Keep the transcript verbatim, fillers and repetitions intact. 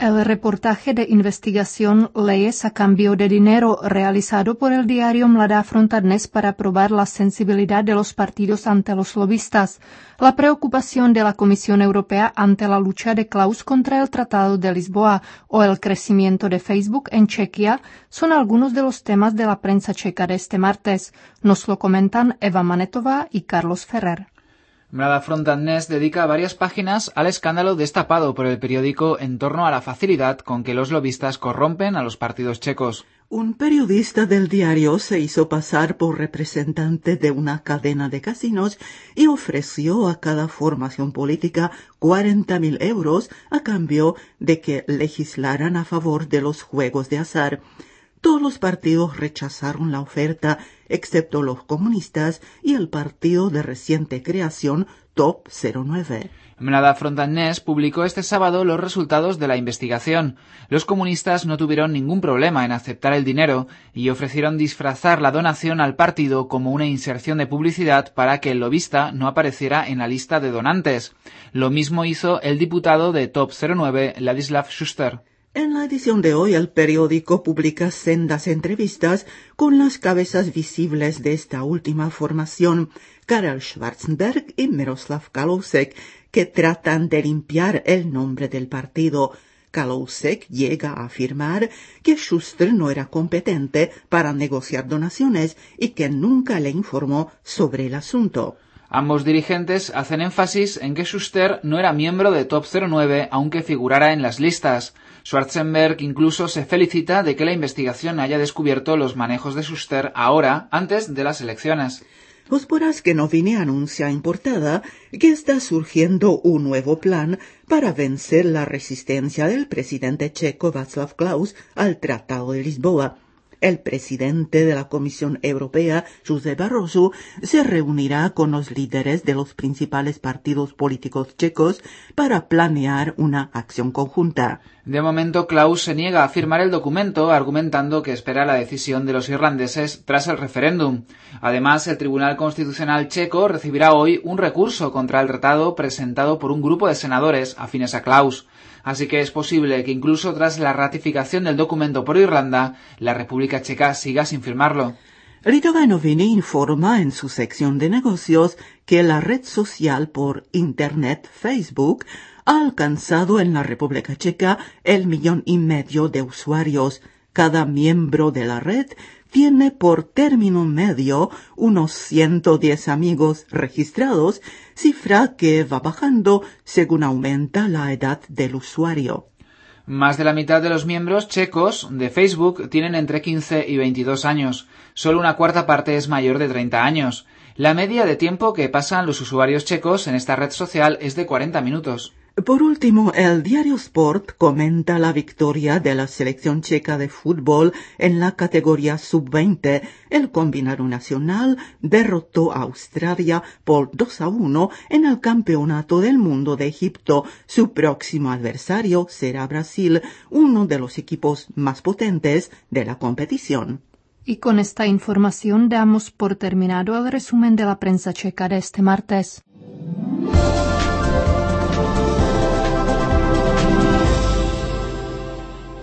El reportaje de investigación Leyes a cambio de dinero realizado por el diario Mladá fronta dnes para probar la sensibilidad de los partidos ante los lobistas, la preocupación de la Comisión Europea ante la lucha de Klaus contra el Tratado de Lisboa o el crecimiento de Facebook en Chequia son algunos de los temas de la prensa checa de este martes. Nos lo comentan Eva Manetová y Carlos Ferrer. Mladá fronta dnes dedica varias páginas al escándalo destapado por el periódico en torno a la facilidad con que los lobistas corrompen a los partidos checos. Un periodista del diario se hizo pasar por representante de una cadena de casinos y ofreció a cada formación política cuarenta mil euros a cambio de que legislaran a favor de los juegos de azar. Todos los partidos rechazaron la oferta, excepto los comunistas y el partido de reciente creación Top cero nueve. Mladá fronta dnes publicó este sábado los resultados de la investigación. Los comunistas no tuvieron ningún problema en aceptar el dinero y ofrecieron disfrazar la donación al partido como una inserción de publicidad para que el lobista no apareciera en la lista de donantes. Lo mismo hizo el diputado de Top cero nueve, Ladislav Schuster. En la edición de hoy, el periódico publica sendas entrevistas con las cabezas visibles de esta última formación, Karel Schwarzenberg y Miroslav Kalousek, que tratan de limpiar el nombre del partido. Kalousek llega a afirmar que Schuster no era competente para negociar donaciones y que nunca le informó sobre el asunto. Ambos dirigentes hacen énfasis en que Schuster no era miembro de Top cero nueve, aunque figurara en las listas. Schwarzenberg incluso se felicita de que la investigación haya descubierto los manejos de Schuster ahora, antes de las elecciones. Hospodářské noviny anuncia en portada que está surgiendo un nuevo plan para vencer la resistencia del presidente checo Václav Klaus al Tratado de Lisboa. El presidente de la Comisión Europea, Josep Barroso, se reunirá con los líderes de los principales partidos políticos checos para planear una acción conjunta. De momento, Klaus se niega a firmar el documento, argumentando que espera la decisión de los irlandeses tras el referéndum. Además, el Tribunal Constitucional checo recibirá hoy un recurso contra el tratado presentado por un grupo de senadores afines a Klaus. Así que es posible que incluso tras la ratificación del documento por Irlanda, la República Checa siga sin firmarlo. Lidové noviny informa en su sección de negocios que la red social por Internet Facebook ha alcanzado en la República Checa el millón y medio de usuarios. Cada miembro de la red tiene por término medio unos ciento diez amigos registrados, cifra que va bajando según aumenta la edad del usuario. Más de la mitad de los miembros checos de Facebook tienen entre quince y veintidós años. Solo una cuarta parte es mayor de treinta años. La media de tiempo que pasan los usuarios checos en esta red social es de cuarenta minutos. Por último, el diario Sport comenta la victoria de la selección checa de fútbol en la categoría sub veinte. El combinado nacional derrotó a Australia por dos a uno en el Campeonato del Mundo de Egipto. Su próximo adversario será Brasil, uno de los equipos más potentes de la competición. Y con esta información damos por terminado el resumen de la prensa checa de este martes.